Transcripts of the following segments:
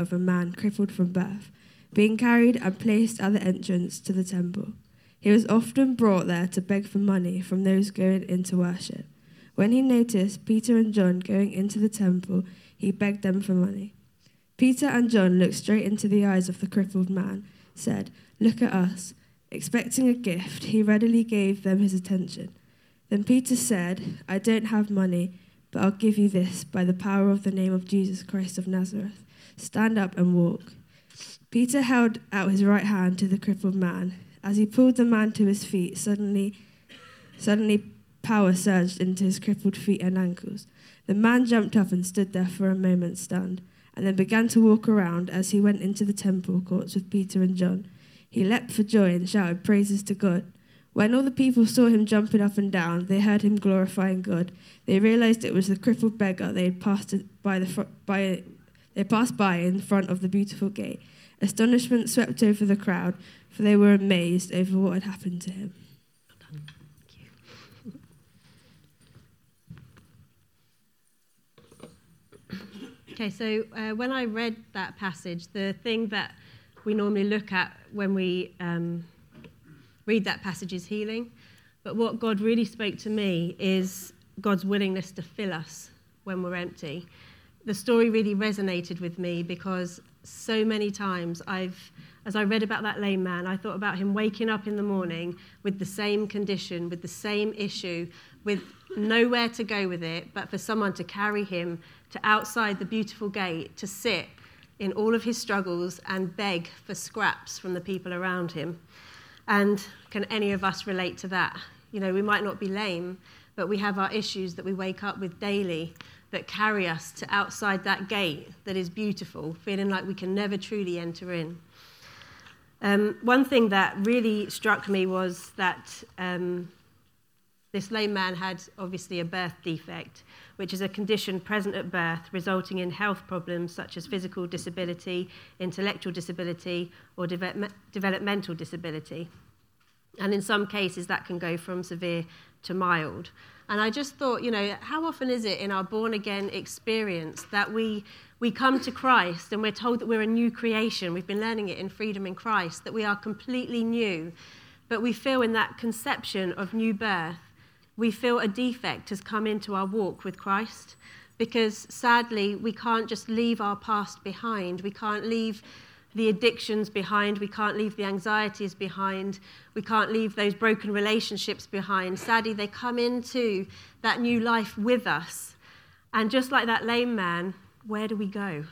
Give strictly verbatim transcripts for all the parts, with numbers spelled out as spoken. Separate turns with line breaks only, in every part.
of a man crippled from birth, being carried and placed at the entrance to the temple. He was often brought there to beg for money from those going in to worship. When he noticed Peter and John going into the temple, he begged them for money. Peter and John looked straight into the eyes of the crippled man, said, "Look at us." Expecting a gift, he readily gave them his attention. Then Peter said, "I don't have money, but I'll give you this by the power of the name of Jesus Christ of Nazareth. Stand up and walk." Peter held out his right hand to the crippled man. As he pulled the man to his feet, suddenly, suddenly power surged into his crippled feet and ankles. The man jumped up and stood there for a moment stunned, and then began to walk around as he went into the temple courts with Peter and John. He leapt for joy and shouted praises to God. When all the people saw him jumping up and down, they heard him glorifying God. They realized it was the crippled beggar they had passed by the fr- by they passed by in front of the beautiful gate. Astonishment swept over the crowd, for they were amazed over what had happened to him.
Okay, so uh, when I read that passage, the thing that we normally look at when we um, read that passage is healing. But what God really spoke to me is God's willingness to fill us when we're empty. The story really resonated with me because so many times I've, as I read about that lame man, I thought about him waking up in the morning with the same condition, with the same issue, with nowhere to go with it, but for someone to carry him to outside the beautiful gate, to sit in all of his struggles and beg for scraps from the people around him. And can any of us relate to that? You know, we might not be lame, but we have our issues that we wake up with daily that carry us to outside that gate that is beautiful, feeling like we can never truly enter in. Um, one thing that really struck me was that um, this lame man had obviously a birth defect, which is a condition present at birth resulting in health problems such as physical disability, intellectual disability, or de- developmental disability. And in some cases, that can go from severe to mild. And I just thought, you know, how often is it in our born-again experience that we we come to Christ and we're told that we're a new creation? We've been learning it in Freedom in Christ, that we are completely new. But we feel in that conception of new birth, we feel a defect has come into our walk with Christ, because sadly, we can't just leave our past behind. We can't leave the addictions behind. We can't leave the anxieties behind. We can't leave those broken relationships behind. Sadly, they come into that new life with us. And just like that lame man, where do we go?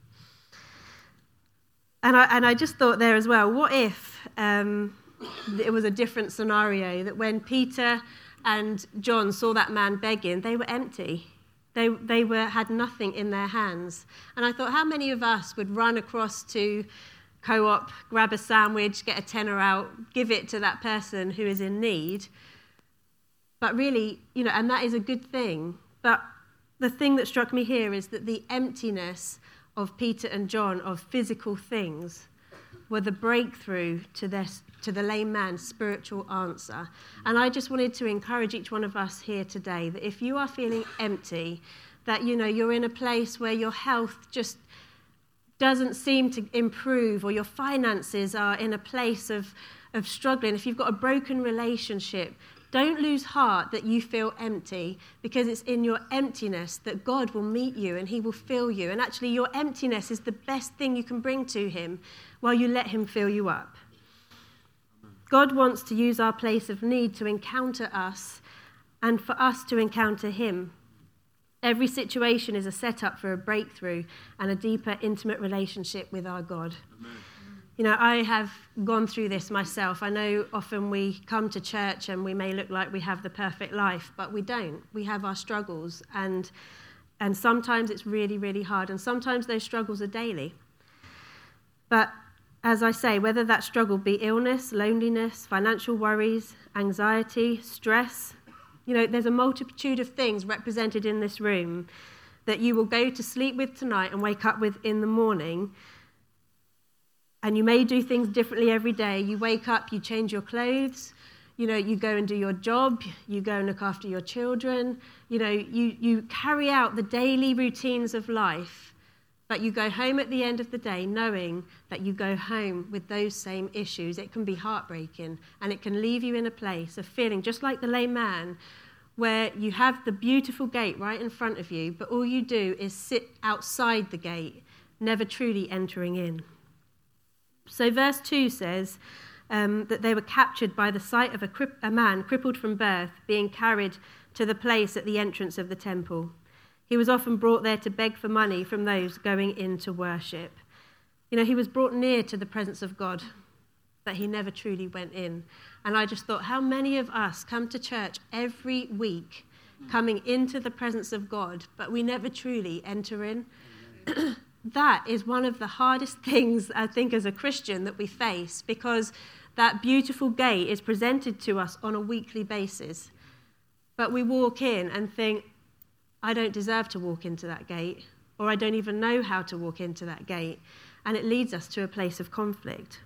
And I, and I just thought there as well, what if um, it was a different scenario, that when Peter and John saw that man begging, they were empty. They they were had nothing in their hands. And I thought, how many of us would run across to Co-op, grab a sandwich, get a tenner out, give it to that person who is in need? But really, you know, and that is a good thing. But the thing that struck me here is that the emptiness of Peter and John of physical things were the breakthrough to their to the lame man's spiritual answer. And I just wanted to encourage each one of us here today that if you are feeling empty, that, you know, you're in a place where your health just doesn't seem to improve, or your finances are in a place of, of struggling, if you've got a broken relationship, don't lose heart that you feel empty, because it's in your emptiness that God will meet you and he will fill you. And actually, your emptiness is the best thing you can bring to him while you let him fill you up. God wants to use our place of need to encounter us and for us to encounter him. Every situation is a setup for a breakthrough and a deeper, intimate relationship with our God. Amen. You know, I have gone through this myself. I know often we come to church and we may look like we have the perfect life, but we don't. We have our struggles, and and sometimes it's really, really hard, and sometimes those struggles are daily. But as I say, whether that struggle be illness, loneliness, financial worries, anxiety, stress, you know, there's a multitude of things represented in this room that you will go to sleep with tonight and wake up with in the morning. And you may do things differently every day. You wake up, you change your clothes, you know, you go and do your job, you go and look after your children, you know, you, you carry out the daily routines of life. But you go home at the end of the day knowing that you go home with those same issues. It can be heartbreaking, and it can leave you in a place of feeling just like the lame man, where you have the beautiful gate right in front of you, but all you do is sit outside the gate, never truly entering in. So verse two says um, that they were captured by the sight of a, cri- a man crippled from birth being carried to the place at the entrance of the temple. He was often brought there to beg for money from those going in to worship. You know, he was brought near to the presence of God, but he never truly went in. And I just thought, how many of us come to church every week, coming into the presence of God, but we never truly enter in? That is one of the hardest things, I think, as a Christian that we face, because that beautiful gate is presented to us on a weekly basis. But we walk in and think, I don't deserve to walk into that gate, or I don't even know how to walk into that gate. And it leads us to a place of conflict.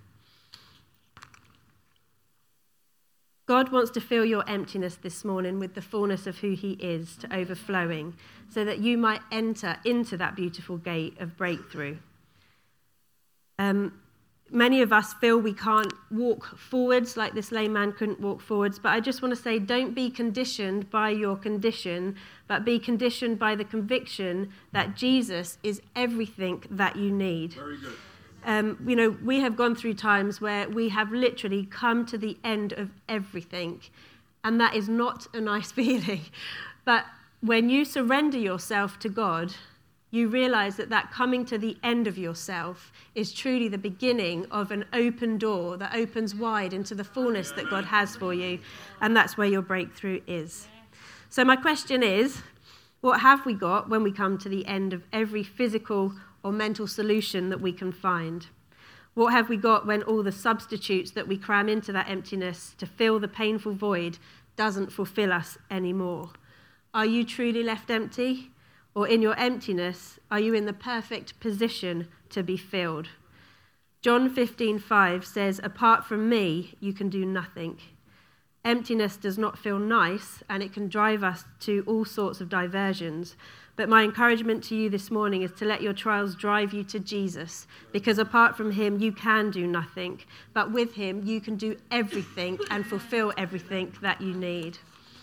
God wants to fill your emptiness this morning with the fullness of who he is to overflowing, so that you might enter into that beautiful gate of breakthrough. Um, many of us feel we can't walk forwards like this lame man couldn't walk forwards, but I just want to say, don't be conditioned by your condition, but be conditioned by the conviction that Jesus is everything that you need.
Very good.
Um, you know, we have gone through times where we have literally come to the end of everything, and that is not a nice feeling. But when you surrender yourself to God, you realize that that coming to the end of yourself is truly the beginning of an open door that opens wide into the fullness that God has for you, and that's where your breakthrough is. So my question is, what have we got when we come to the end of every physical or mental solution that we can find? What have we got when all the substitutes that we cram into that emptiness to fill the painful void doesn't fulfill us anymore? Are you truly left empty? Or in your emptiness, are you in the perfect position to be filled? John fifteen five says, apart from me, you can do nothing. Emptiness does not feel nice, and it can drive us to all sorts of diversions. But my encouragement to you this morning is to let your trials drive you to Jesus, because apart from him, you can do nothing. But with him, you can do everything and fulfill everything that you need.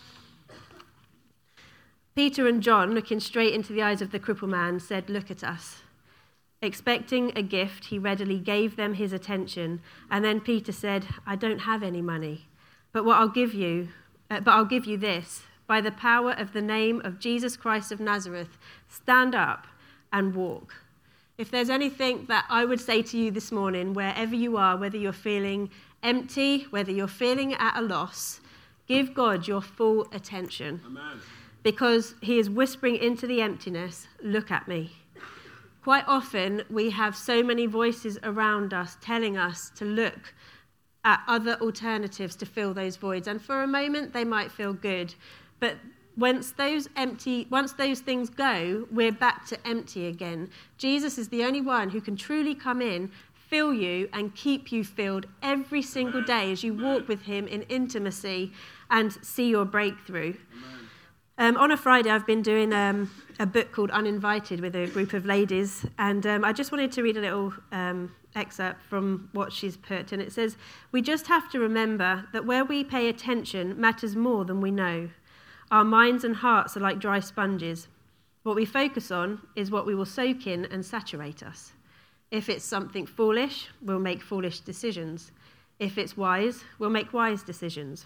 Peter and John, looking straight into the eyes of the crippled man, said, look at us. Expecting a gift, he readily gave them his attention. And then Peter said, I don't have any money, but what I'll give you, uh, but I'll give you this. By the power of the name of Jesus Christ of Nazareth, stand up and walk. If there's anything that I would say to you this morning, wherever you are, whether you're feeling empty, whether you're feeling at a loss, give God your full attention.
Amen.
Because he is whispering into the emptiness, look at me. Quite often, we have so many voices around us telling us to look at other alternatives to fill those voids. And for a moment, they might feel good. But once those empty, once those things go, we're back to empty again. Jesus is the only one who can truly come in, fill you, and keep you filled every single day as you walk with him in intimacy and see your breakthrough. Um, on a Friday, I've been doing um, a book called Uninvited with a group of ladies, and um, I just wanted to read a little um, excerpt from what she's put, and it says, we just have to remember that where we pay attention matters more than we know. Our minds and hearts are like dry sponges. What we focus on is what we will soak in and saturate us. If it's something foolish, we'll make foolish decisions. If it's wise, we'll make wise decisions.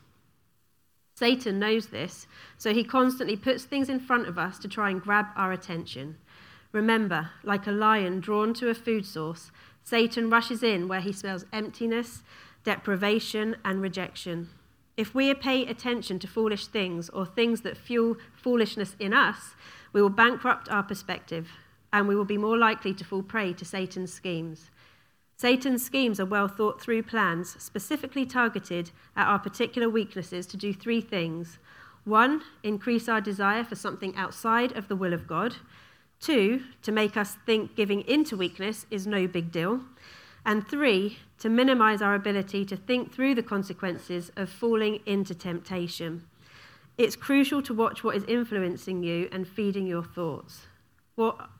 Satan knows this, so he constantly puts things in front of us to try and grab our attention. Remember, like a lion drawn to a food source, Satan rushes in where he smells emptiness, deprivation, and rejection. If we pay attention to foolish things or things that fuel foolishness in us, we will bankrupt our perspective, and we will be more likely to fall prey to Satan's schemes. Satan's schemes are well thought through plans, specifically targeted at our particular weaknesses to do three things. One, increase our desire for something outside of the will of God. Two, to make us think giving into weakness is no big deal. And three, to minimize our ability to think through the consequences of falling into temptation. It's crucial to watch what is influencing you and feeding your thoughts. What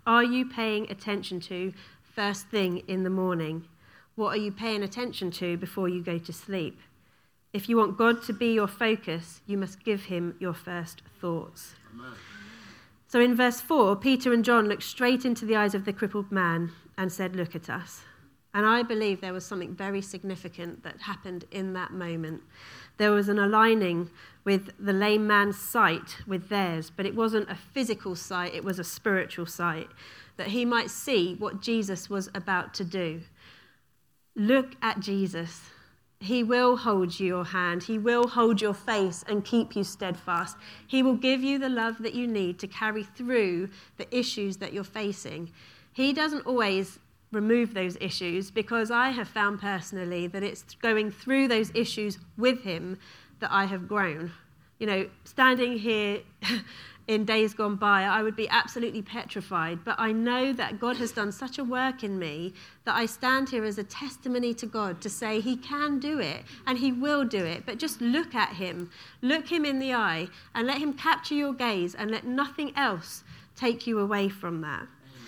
are you paying attention to first thing in the morning? What are you paying attention to before you go to sleep? If you want God to be your focus, you must give him your first thoughts. Amen. So in verse four, Peter and John looked straight into the eyes of the crippled man and said, "Look at us." And I believe there was something very significant that happened in that moment. There was an aligning with the lame man's sight with theirs, but it wasn't a physical sight, it was a spiritual sight, that he might see what Jesus was about to do. Look at Jesus. He will hold your hand. He will hold your face and keep you steadfast. He will give you the love that you need to carry through the issues that you're facing. He doesn't always remove those issues, because I have found personally that it's going through those issues with him that I have grown. You know, standing here in days gone by, I would be absolutely petrified, but I know that God has done such a work in me that I stand here as a testimony to God to say he can do it and he will do it. But just look at him, look him in the eye and let him capture your gaze and let nothing else take you away from that.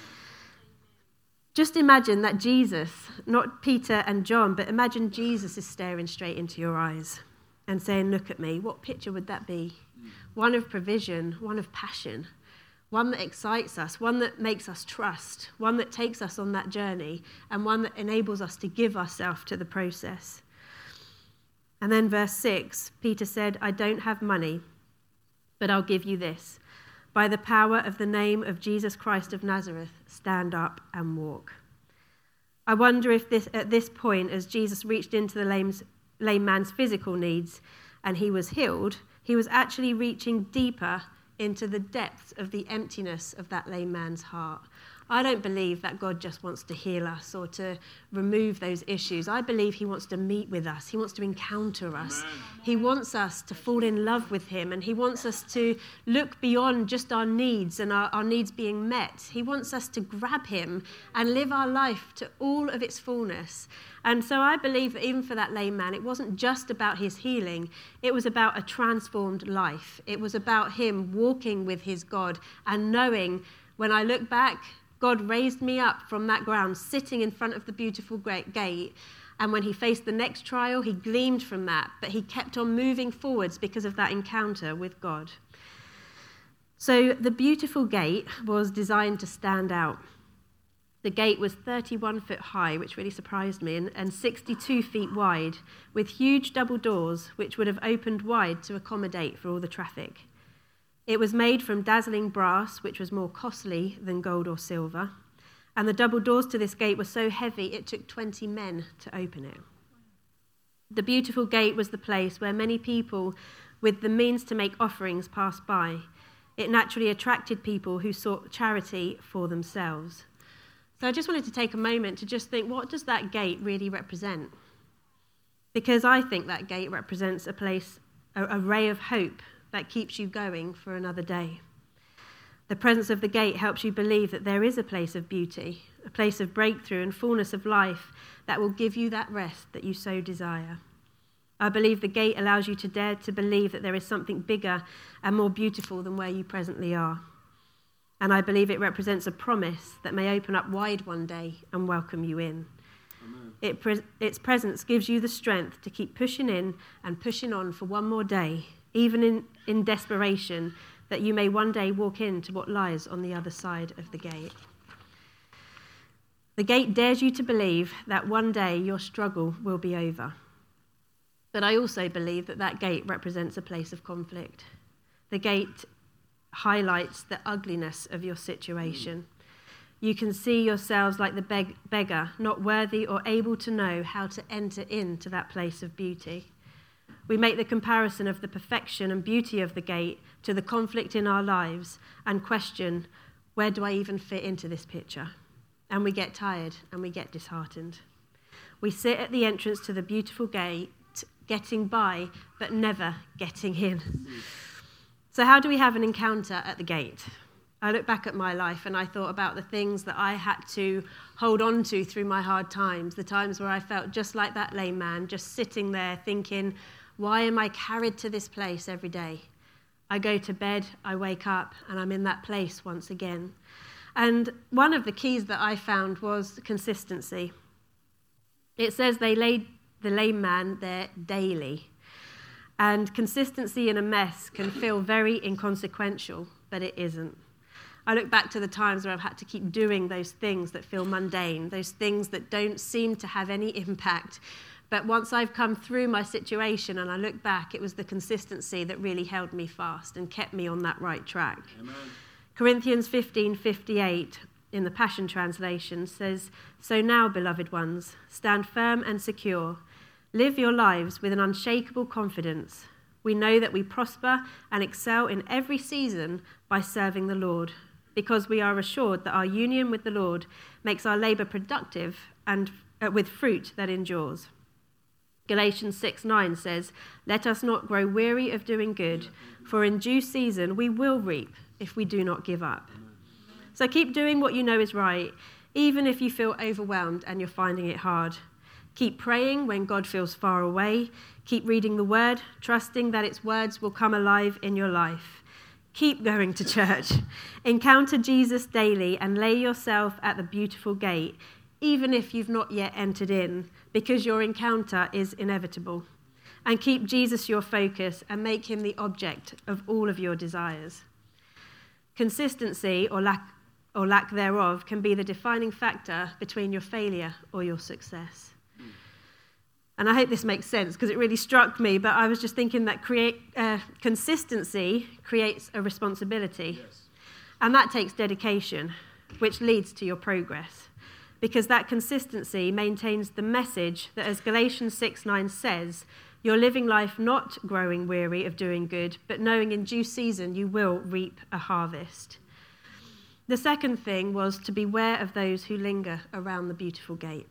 Just imagine that Jesus, not Peter and John, but imagine Jesus is staring straight into your eyes and saying, "Look at me." What picture would that be? One of provision, one of passion, one that excites us, one that makes us trust, one that takes us on that journey, and one that enables us to give ourselves to the process. And then verse six, Peter said, "I don't have money, but I'll give you this. By the power of the name of Jesus Christ of Nazareth, stand up and walk." I wonder if this, at this point, as Jesus reached into the lame, lame man's physical needs and he was healed, he was actually reaching deeper into the depths of the emptiness of that lame man's heart. I don't believe that God just wants to heal us or to remove those issues. I believe he wants to meet with us. He wants to encounter us. Amen. He wants us to fall in love with him, and he wants us to look beyond just our needs and our, our needs being met. He wants us to grab him and live our life to all of its fullness. And so I believe that even for that lame man, it wasn't just about his healing. It was about a transformed life. It was about him walking with his God and knowing, when I look back, God raised me up from that ground, sitting in front of the beautiful great gate. And when he faced the next trial, he gleamed from that, but he kept on moving forwards because of that encounter with God. So the beautiful gate was designed to stand out. The gate was thirty-one foot high, which really surprised me, and, and sixty-two feet wide, with huge double doors, which would have opened wide to accommodate for all the traffic. It was made from dazzling brass, which was more costly than gold or silver. And the double doors to this gate were so heavy, it took twenty men to open it. The beautiful gate was the place where many people with the means to make offerings passed by. It naturally attracted people who sought charity for themselves. So I just wanted to take a moment to just think, what does that gate really represent? Because I think that gate represents a place, a, a ray of hope that keeps you going for another day. The presence of the gate helps you believe that there is a place of beauty, a place of breakthrough and fullness of life that will give you that rest that you so desire. I believe the gate allows you to dare to believe that there is something bigger and more beautiful than where you presently are. And I believe it represents a promise that may open up wide one day and welcome you in. It pre- its presence gives you the strength to keep pushing in and pushing on for one more day, even in, in desperation, that you may one day walk into what lies on the other side of the gate. The gate dares you to believe that one day your struggle will be over. But I also believe that that gate represents a place of conflict. The gate highlights the ugliness of your situation. You can see yourselves like the beg- beggar, not worthy or able to know how to enter into that place of beauty. We make the comparison of the perfection and beauty of the gate to the conflict in our lives and question, where do I even fit into this picture? And we get tired and we get disheartened. We sit at the entrance to the beautiful gate, getting by, but never getting in. So how do we have an encounter at the gate? I look back at my life and I thought about the things that I had to hold on to through my hard times, the times where I felt just like that lame man, just sitting there thinking, why am I carried to this place every day? I go to bed, I wake up, and I'm in that place once again. And one of the keys that I found was consistency. It says they laid the lame man there daily. And consistency in a mess can feel very inconsequential, but it isn't. I look back to the times where I've had to keep doing those things that feel mundane, those things that don't seem to have any impact. But once I've come through my situation and I look back, it was the consistency that really held me fast and kept me on that right track. Amen. Corinthians fifteen fifty-eight in the Passion Translation says, "So now, beloved ones, stand firm and secure. Live your lives with an unshakable confidence. We know that we prosper and excel in every season by serving the Lord, because we are assured that our union with the Lord makes our labor productive and uh, with fruit that endures." Galatians six nine says, "Let us not grow weary of doing good, for in due season we will reap if we do not give up." So keep doing what you know is right, even if you feel overwhelmed and you're finding it hard. Keep praying when God feels far away. Keep reading the word, trusting that its words will come alive in your life. Keep going to church. Encounter Jesus daily and lay yourself at the beautiful gate, even if you've not yet entered in, because your encounter is inevitable. And keep Jesus your focus and make him the object of all of your desires. Consistency or lack, or lack thereof can be the defining factor between your failure or your success. And I hope this makes sense because it really struck me, but I was just thinking that create uh, consistency creates a responsibility. Yes. And that takes dedication, which leads to your progress. Because that consistency maintains the message that, as Galatians six nine says, you're living life not growing weary of doing good, but knowing in due season you will reap a harvest. The second thing was to beware of those who linger around the beautiful gate.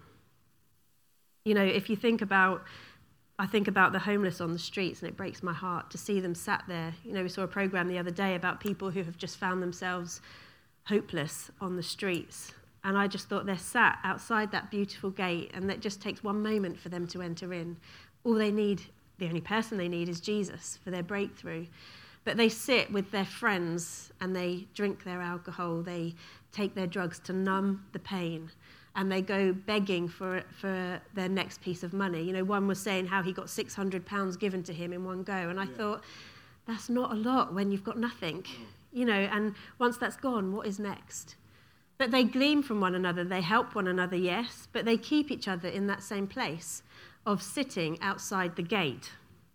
You know, if you think about, I think about the homeless on the streets, and it breaks my heart to see them sat there. You know, we saw a program the other day about people who have just found themselves hopeless on the streets. And I just thought they're sat outside that beautiful gate, and it just takes one moment for them to enter in. All they need, the only person they need is Jesus for their breakthrough. But they sit with their friends and they drink their alcohol, they take their drugs to numb the pain, and they go begging for for their next piece of money. You know, one was saying how he got six hundred pounds given to him in one go, and I yeah. thought, that's not a lot when you've got nothing. Oh. You know, and once that's gone, what is next? But they glean from one another, they help one another, yes, but they keep each other in that same place of sitting outside the gate.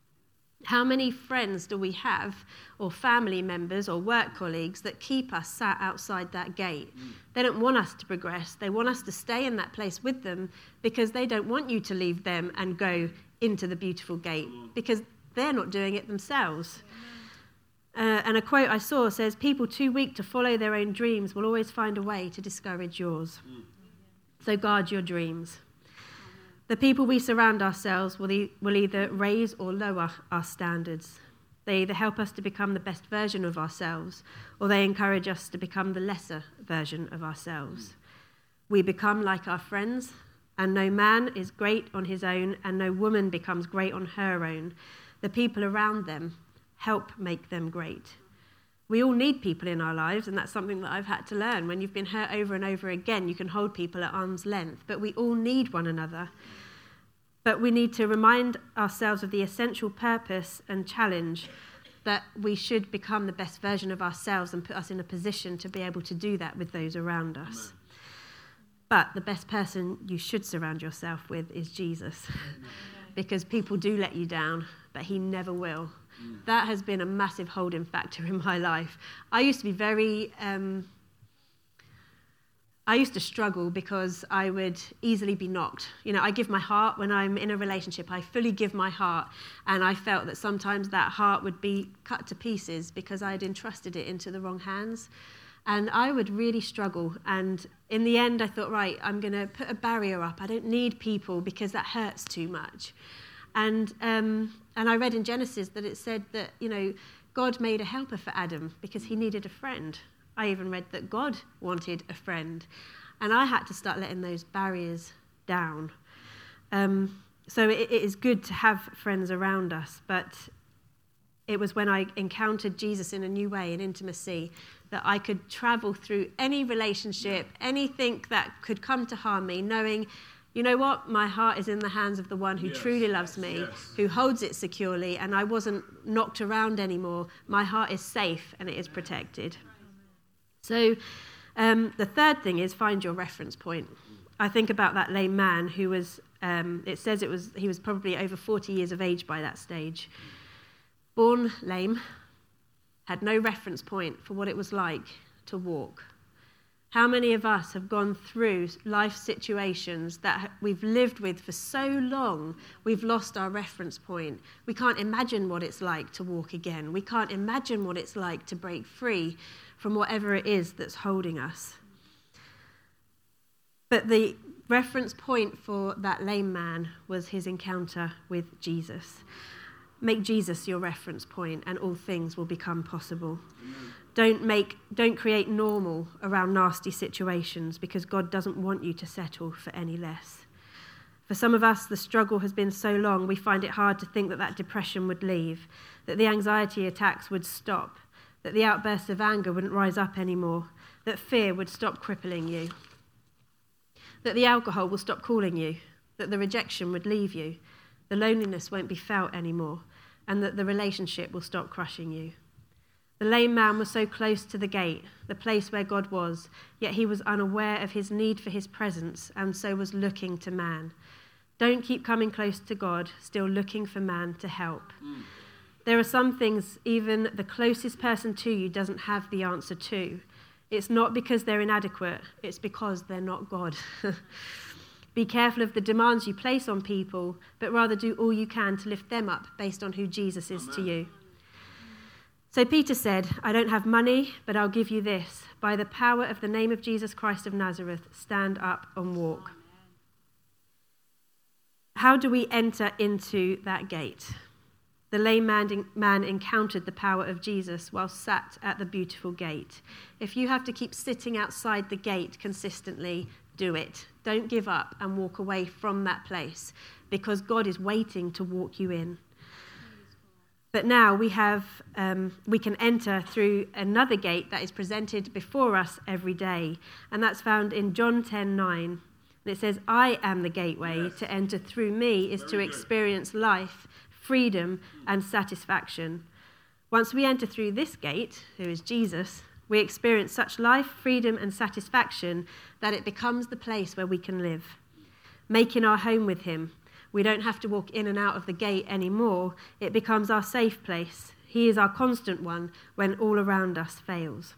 How many friends do we have, or family members or work colleagues, that keep us sat outside that gate? Mm. They don't want us to progress. They want us to stay in that place with them because they don't want you to leave them and go into the beautiful gate because they're not doing it themselves. Uh, and a quote I saw says, "People too weak to follow their own dreams will always find a way to discourage yours." Mm. So guard your dreams. The people we surround ourselves will, e- will either raise or lower our standards. They either help us to become the best version of ourselves, or they encourage us to become the lesser version of ourselves. We become like our friends, and no man is great on his own, and no woman becomes great on her own. The people around them help make them great. We all need people in our lives, and that's something that I've had to learn. When you've been hurt over and over again, you can hold people at arm's length, but we all need one another. But we need to remind ourselves of the essential purpose and challenge that we should become the best version of ourselves and put us in a position to be able to do that with those around us. But the best person you should surround yourself with is Jesus, because people do let you down, but he never will. That has been a massive holding factor in my life. I used to be very... Um, I used to struggle because I would easily be knocked. You know, I give my heart when I'm in a relationship. I fully give my heart. And I felt that sometimes that heart would be cut to pieces because I had entrusted it into the wrong hands. And I would really struggle. And in the end, I thought, right, I'm going to put a barrier up. I don't need people because that hurts too much. And um, and I read in Genesis that it said that, you know, God made a helper for Adam because he needed a friend. I even read that God wanted a friend. And I had to start letting those barriers down. Um, so it, it is good to have friends around us, but it was when I encountered Jesus in a new way, in intimacy, that I could travel through any relationship, anything that could come to harm me, knowing, you know what, my heart is in the hands of the one who yes, truly loves me, yes. who holds it securely, and I wasn't knocked around anymore. My heart is safe and it is protected. So um, the third thing is find your reference point. I think about that lame man who was, um, it says it was he was probably over forty years of age by that stage. Born lame, had no reference point for what it was like to walk. How many of us have gone through life situations that we've lived with for so long, we've lost our reference point. We can't imagine what it's like to walk again. We can't imagine what it's like to break free from whatever it is that's holding us. But the reference point for that lame man was his encounter with Jesus. Make Jesus your reference point and all things will become possible. Amen. Don't make, don't create normal around nasty situations because God doesn't want you to settle for any less. For some of us, the struggle has been so long, we find it hard to think that that depression would leave, that the anxiety attacks would stop, that the outbursts of anger wouldn't rise up anymore, that fear would stop crippling you, that the alcohol will stop calling you, that the rejection would leave you, the loneliness won't be felt anymore, and that the relationship will stop crushing you. The lame man was so close to the gate, the place where God was, yet he was unaware of his need for his presence and so was looking to man. Don't keep coming close to God, still looking for man to help. Mm. There are some things even the closest person to you doesn't have the answer to. It's not because they're inadequate, it's because they're not God. Be careful of the demands you place on people, but rather do all you can to lift them up based on who Jesus is Amen. To you. So Peter said, I don't have money, but I'll give you this. By the power of the name of Jesus Christ of Nazareth, stand up and walk. How do we enter into that gate? The lame man, man encountered the power of Jesus while sat at the beautiful gate. If you have to keep sitting outside the gate consistently, do it. Don't give up and walk away from that place because God is waiting to walk you in. But now we have, um, we can enter through another gate that is presented before us every day, and that's found in John ten nine. And it says, I am the gateway. Yes. To enter through me is Very to good. Experience life, freedom, and satisfaction. Once we enter through this gate, who is Jesus, we experience such life, freedom, and satisfaction that it becomes the place where we can live, making our home with him. We don't have to walk in and out of the gate anymore. It becomes our safe place. He is our constant one when all around us fails.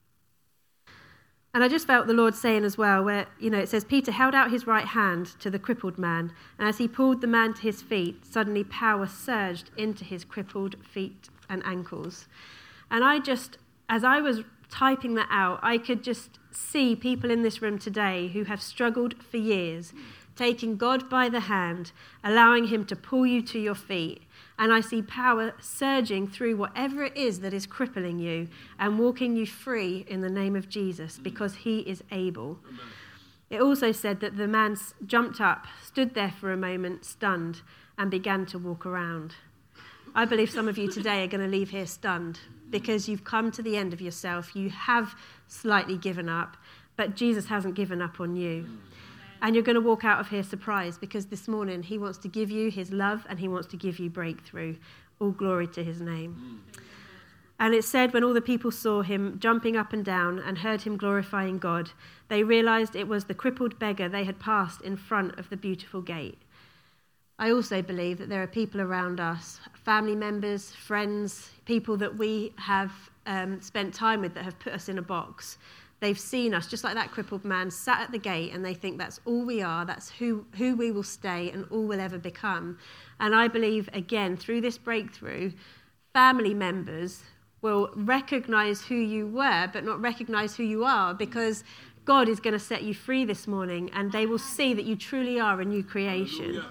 And I just felt the Lord saying as well, where, you know, it says, Peter held out his right hand to the crippled man, and as he pulled the man to his feet, suddenly power surged into his crippled feet and ankles. And I just, as I was typing that out, I could just see people in this room today who have struggled for years, taking God by the hand, allowing him to pull you to your feet. And I see power surging through whatever it is that is crippling you and walking you free in the name of Jesus because he is able. Amen. It also said that the man jumped up, stood there for a moment, stunned, and began to walk around. I believe some of you today are going to leave here stunned because you've come to the end of yourself. You have slightly given up, but Jesus hasn't given up on you. And you're going to walk out of here surprised because this morning he wants to give you his love and he wants to give you breakthrough. All glory to his name. Mm. And it said when all the people saw him jumping up and down and heard him glorifying God, they realized it was the crippled beggar they had passed in front of the beautiful gate. I also believe that there are people around us, family members, friends, people that we have um, spent time with that have put us in a box. They've seen us, just like that crippled man, sat at the gate, and they think that's all we are, that's who, who we will stay and all we'll ever become. And I believe, again, through this breakthrough, family members will recognize who you were, but not recognize who you are, because God is going to set you free this morning, and they will see that you truly are a new creation. Hallelujah.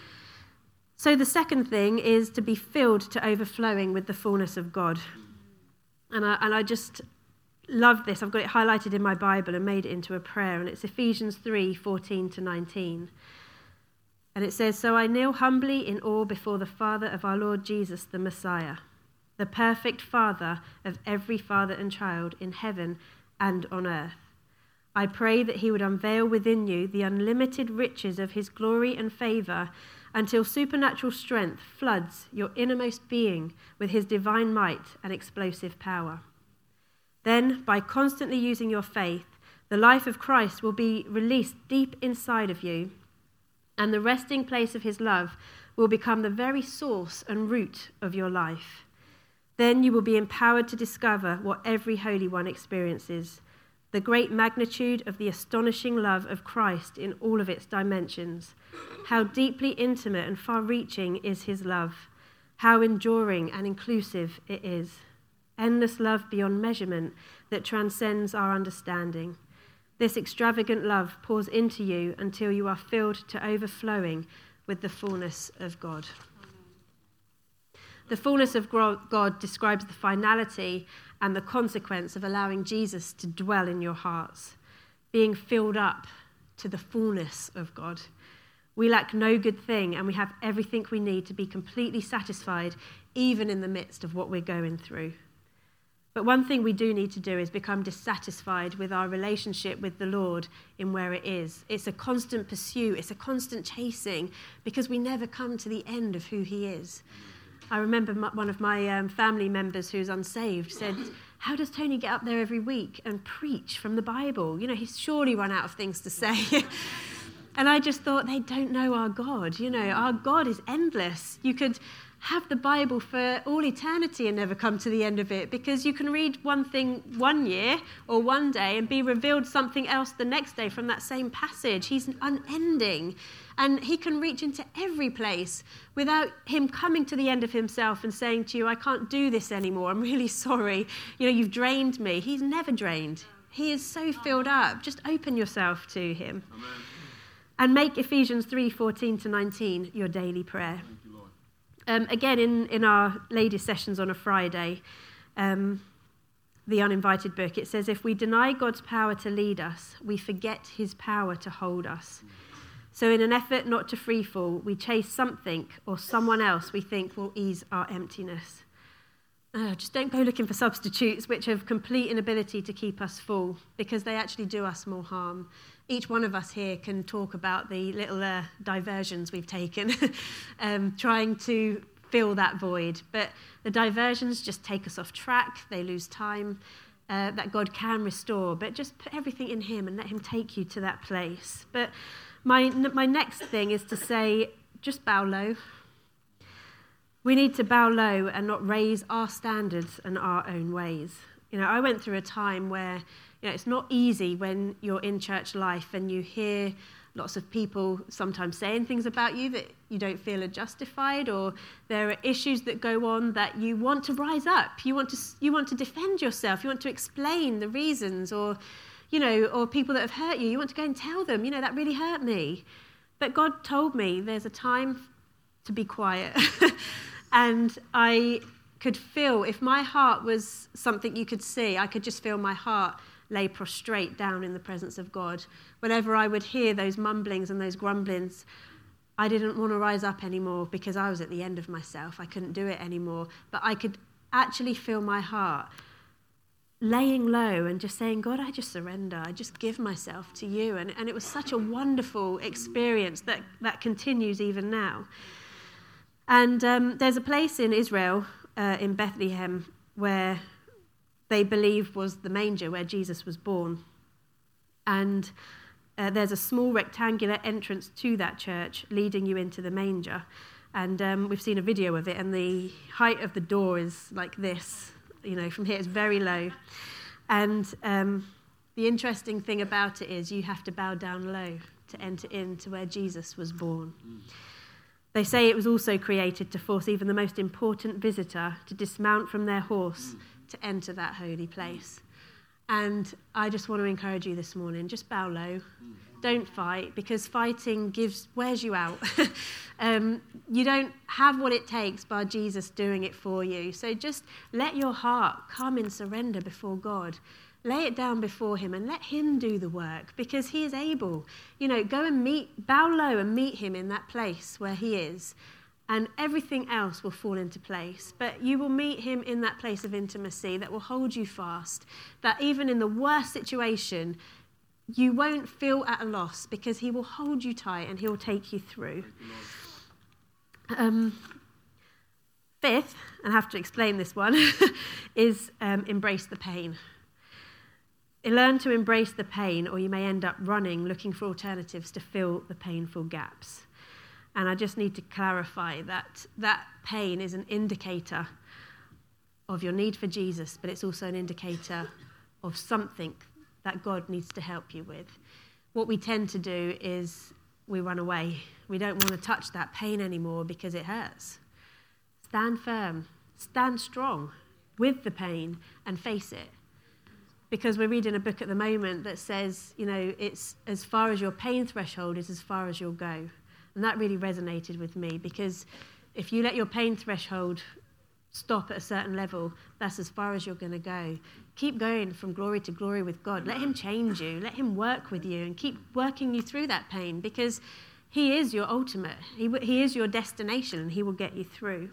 So the second thing is to be filled to overflowing with the fullness of God. And I, and I just love this. I've got it highlighted in my Bible and made it into a prayer, and it's Ephesians three fourteen to nineteen. And it says, So I kneel humbly in awe before the Father of our Lord Jesus, the Messiah. the perfect Father of every father and child in heaven and on earth. I pray that he would unveil within you the unlimited riches of his glory and favor until supernatural strength floods your innermost being with his divine might and explosive power. Then, by constantly using your faith, the life of Christ will be released deep inside of you, and the resting place of his love will become the very source and root of your life. Then you will be empowered to discover what every Holy One experiences, the great magnitude of the astonishing love of Christ in all of its dimensions. How deeply intimate and far-reaching is his love. How enduring and inclusive it is. Endless love beyond measurement that transcends our understanding. This extravagant love pours into you until you are filled to overflowing with the fullness of God. The fullness of God describes the finality and the consequence of allowing Jesus to dwell in your hearts, being filled up to the fullness of God. We lack no good thing, and we have everything we need to be completely satisfied, even in the midst of what we're going through. But one thing we do need to do is become dissatisfied with our relationship with the Lord in where it is. It's a constant pursuit, it's a constant chasing, because we never come to the end of who he is. I remember one of my um, family members who's unsaved said, how does Tony get up there every week and preach from the Bible? You know, he's surely run out of things to say. And I just thought, they don't know our God. You know, our God is endless. You could have the Bible for all eternity and never come to the end of it, because you can read one thing one year or one day and be revealed something else the next day from that same passage. He's unending, and he can reach into every place without him coming to the end of himself and saying to you, I can't do this anymore, I'm really sorry, you know, you've drained me. He's never drained. He is so filled up. Just open yourself to him. Amen. And make Ephesians three fourteen to nineteen your daily prayer. Um, again, in, in our ladies' sessions on a Friday, um, the Uninvited book, it says, if we deny God's power to lead us, we forget his power to hold us. So in an effort not to free fall, we chase something or someone else we think will ease our emptiness. Uh, just don't go looking for substitutes which have complete inability to keep us full, because they actually do us more harm. Each one of us here can talk about the little uh, diversions we've taken, um, trying to fill that void. But the diversions just take us off track. They lose time uh, that God can restore. But just put everything in him and let him take you to that place. But my my next thing is to say, just bow low. We need to bow low and not raise our standards and our own ways. You know, I went through a time where, you know, it's not easy when you're in church life and you hear lots of people sometimes saying things about you that you don't feel are justified, or there are issues that go on that you want to rise up. You want to you want to defend yourself. You want to explain the reasons, or, you know, or people that have hurt you. You want to go and tell them, you know, that really hurt me. But God told me there's a time to be quiet. And I could feel, if my heart was something you could see, I could just feel my heart lay prostrate down in the presence of God. Whenever I would hear those mumblings and those grumblings, I didn't want to rise up anymore because I was at the end of myself. I couldn't do it anymore. But I could actually feel my heart laying low and just saying, God, I just surrender. I just give myself to you. And, and it was such a wonderful experience that, that continues even now. And um, there's a place in Israel, uh, in Bethlehem, where they believe was the manger where Jesus was born. And uh, there's a small rectangular entrance to that church leading you into the manger. And um, we've seen a video of it, and the height of the door is like this. You know, from here it's very low. And um, the interesting thing about it is you have to bow down low to enter into where Jesus was born. Mm. They say it was also created to force even the most important visitor to dismount from their horse to enter that holy place. And I just want to encourage you this morning, just bow low. Don't fight, because fighting gives wears you out. um, you don't have what it takes by Jesus doing it for you. So just let your heart come in surrender before God. Lay it down before him and let him do the work, because he is able. You know, go and meet, bow low and meet him in that place where he is, and everything else will fall into place. But you will meet him in that place of intimacy that will hold you fast, that even in the worst situation, you won't feel at a loss because he will hold you tight and he will take you through. Um, fifth, and I have to explain this one, is um, embrace the pain. Learn to embrace the pain, or you may end up running, looking for alternatives to fill the painful gaps. And I just need to clarify that that pain is an indicator of your need for Jesus, but it's also an indicator of something that God needs to help you with. What we tend to do is we run away. We don't want to touch that pain anymore because it hurts. Stand firm, stand strong with the pain and face it. Because we're reading a book at the moment that says, you know, it's as far as your pain threshold is as far as you'll go. And that really resonated with me, because if you let your pain threshold stop at a certain level, that's as far as you're going to go. Keep going from glory to glory with God. Let him change you. Let him work with you and keep working you through that pain, because he is your ultimate. He, he is your destination, and he will get you through.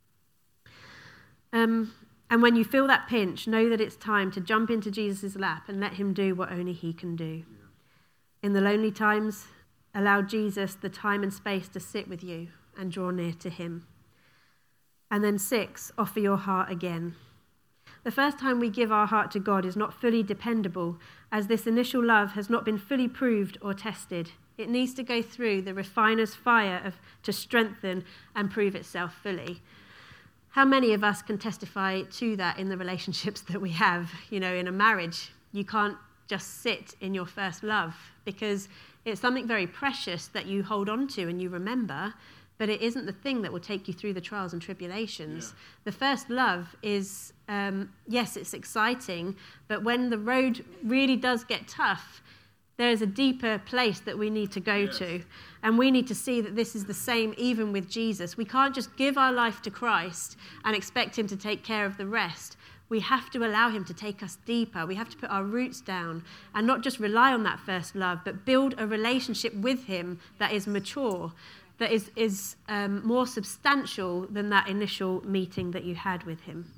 Um, and when you feel that pinch, know that it's time to jump into Jesus' lap and let him do what only he can do. In the lonely times, allow Jesus the time and space to sit with you and draw near to him. And then six, offer your heart again. The first time we give our heart to God is not fully dependable, as this initial love has not been fully proved or tested. It needs to go through the refiner's fire of, to strengthen and prove itself fully. How many of us can testify to that in the relationships that we have? You know, in a marriage, you can't just sit in your first love, because it's something very precious that you hold on to and you remember, but it isn't the thing that will take you through the trials and tribulations. Yeah. The first love is, um, yes, it's exciting, but when the road really does get tough, there is a deeper place that we need to go yes. to. And we need to see that this is the same even with Jesus. We can't just give our life to Christ and expect him to take care of the rest. We have to allow him to take us deeper. We have to put our roots down and not just rely on that first love, but build a relationship with him that is mature, that is, is um, more substantial than that initial meeting that you had with him.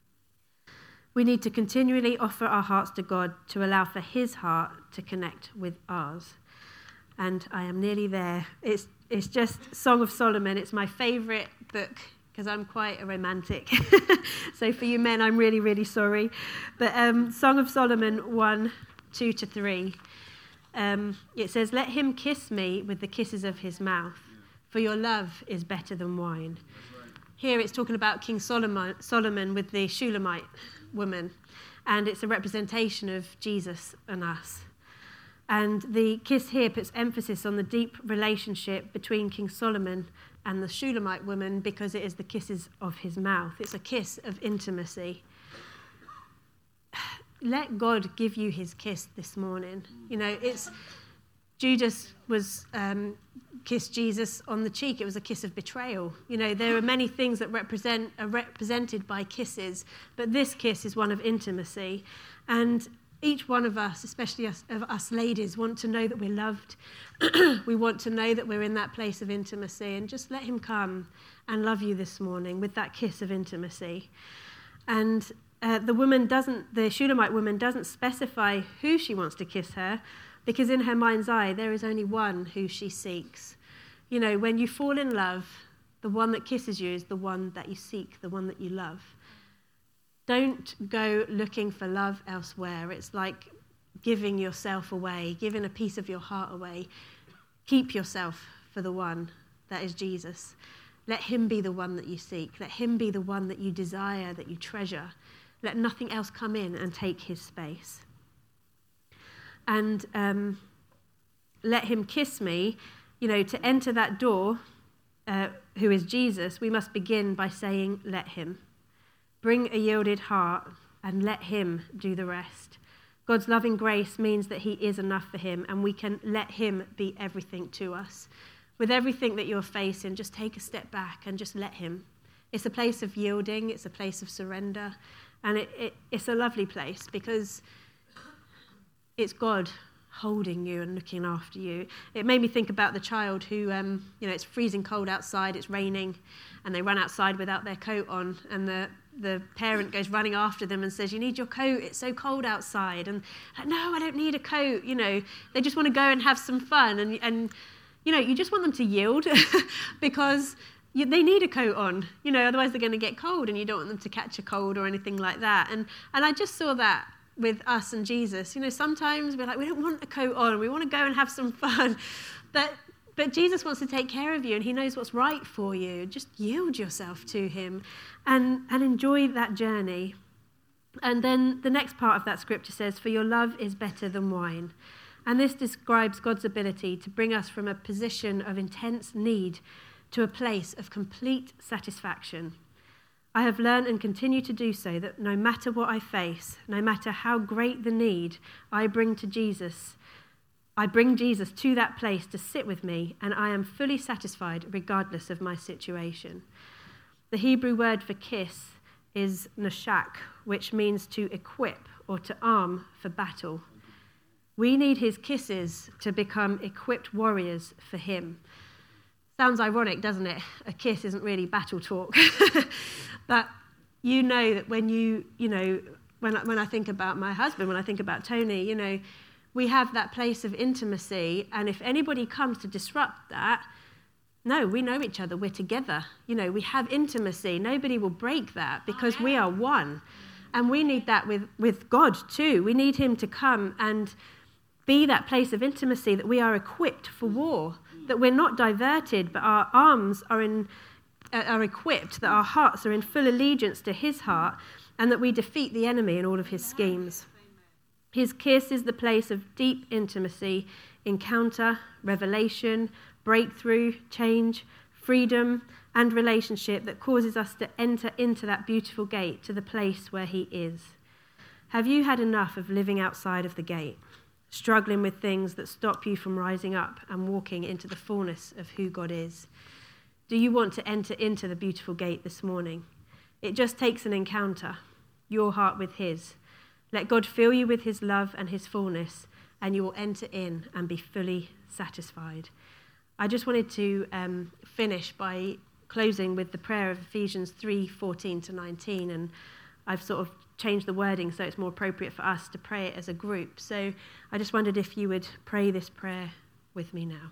We need to continually offer our hearts to God to allow for his heart to connect with ours. And I am nearly there. It's, it's just Song of Solomon. It's my favourite book, because I'm quite a romantic. So for you men, I'm really, really sorry. But um, Song of Solomon one, two to three. Um, it says, let him kiss me with the kisses of his mouth, for your love is better than wine. Right. Here it's talking about King Solomon, Solomon with the Shulamite woman, and it's a representation of Jesus and us. And the kiss here puts emphasis on the deep relationship between King Solomon and the Shulamite woman, because it is the kisses of his mouth. It's a kiss of intimacy. Let God give you his kiss this morning. You know, it's Judas was um, kissed Jesus on the cheek. It was a kiss of betrayal. You know, there are many things that represent are represented by kisses, but this kiss is one of intimacy. And each one of us, especially us, of us ladies, want to know that we're loved. We want to know that we're in that place of intimacy, and just let him come and love you this morning with that kiss of intimacy. And uh, the woman doesn't, the Shulamite woman doesn't specify who she wants to kiss her, because in her mind's eye, there is only one who she seeks. You know, when you fall in love, the one that kisses you is the one that you seek, the one that you love. Don't go looking for love elsewhere. It's like giving yourself away, giving a piece of your heart away. Keep yourself for the one that is Jesus. Let him be the one that you seek. Let him be the one that you desire, that you treasure. Let nothing else come in and take his space. And um, let him kiss me. You know, to enter that door, uh, who is Jesus, we must begin by saying, let him. Bring a yielded heart and let him do the rest. God's loving grace means that he is enough for him, and we can let him be everything to us. With everything that you're facing, just take a step back and just let him. It's a place of yielding. It's a place of surrender. And it, it, it's a lovely place, because it's God holding you and looking after you. It made me think about the child who, um, you know, it's freezing cold outside, it's raining, and they run outside without their coat on, and the the parent goes running after them and says, you need your coat, it's so cold outside. And like, no, I don't need a coat. You know, they just want to go and have some fun. And, and you know, you just want them to yield because you, they need a coat on, you know, otherwise they're going to get cold, and you don't want them to catch a cold or anything like that. And and I just saw that with us and Jesus. You know, sometimes we're like, we don't want a coat on, we want to go and have some fun. But But Jesus wants to take care of you, and he knows what's right for you. Just yield yourself to him and, and enjoy that journey. And then the next part of that scripture says, for your love is better than wine. And this describes God's ability to bring us from a position of intense need to a place of complete satisfaction. I have learned and continue to do so that no matter what I face, no matter how great the need, I bring to Jesus I bring Jesus to that place to sit with me, and I am fully satisfied regardless of my situation. The Hebrew word for kiss is nashak, which means to equip or to arm for battle. We need his kisses to become equipped warriors for him. Sounds ironic, doesn't it? A kiss isn't really battle talk. But you know that when you, you know, when I, when I think about my husband, when I think about Tony, you know, we have that place of intimacy, and if anybody comes to disrupt that, no, we know each other, we're together. You know, we have intimacy. Nobody will break that because we are one. And we need that with, with God too. We need him to come and be that place of intimacy, that we are equipped for war, that we're not diverted, but our arms are in are equipped, that our hearts are in full allegiance to his heart, and that we defeat the enemy in all of his schemes. His kiss is the place of deep intimacy, encounter, revelation, breakthrough, change, freedom, and relationship that causes us to enter into that beautiful gate to the place where he is. Have you had enough of living outside of the gate, struggling with things that stop you from rising up and walking into the fullness of who God is? Do you want to enter into the beautiful gate this morning? It just takes an encounter, your heart with his. Let God fill you with his love and his fullness, and you will enter in and be fully satisfied. I just wanted to um, finish by closing with the prayer of Ephesians three fourteen to nineteen, and I've sort of changed the wording so it's more appropriate for us to pray it as a group. So I just wondered if you would pray this prayer with me now.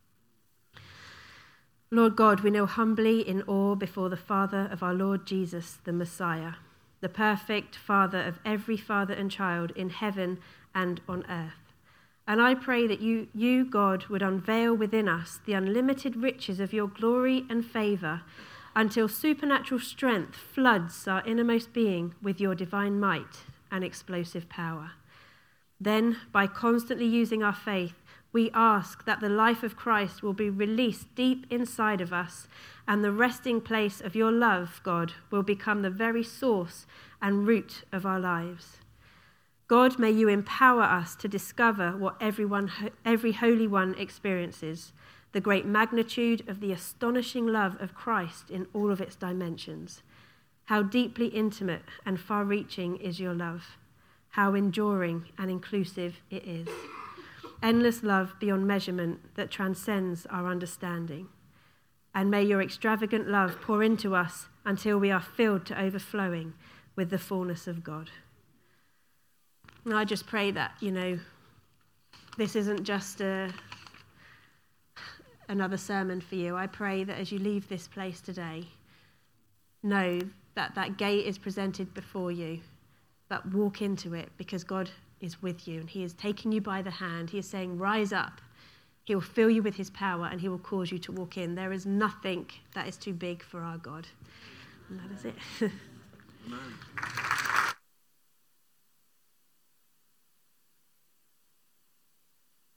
Lord God, we kneel humbly in awe before the Father of our Lord Jesus, the Messiah, the perfect Father of every father and child in heaven and on earth. And I pray that you, you, God, would unveil within us the unlimited riches of your glory and favour until supernatural strength floods our innermost being with your divine might and explosive power. Then, by constantly using our faith, we ask that the life of Christ will be released deep inside of us, and the resting place of your love, God, will become the very source and root of our lives. God, may you empower us to discover what everyone, every Holy One experiences, the great magnitude of the astonishing love of Christ in all of its dimensions. How deeply intimate and far-reaching is your love. How enduring and inclusive it is. Endless love beyond measurement that transcends our understanding. And may your extravagant love pour into us until we are filled to overflowing with the fullness of God. And I just pray that, you know, this isn't just a, another sermon for you. I pray that as you leave this place today, know that that gate is presented before you, but walk into it because God is with you and he is taking you by the hand. He is saying, rise up. He will fill you with his power and he will cause you to walk in. There is nothing that is too big for our God. And that is it.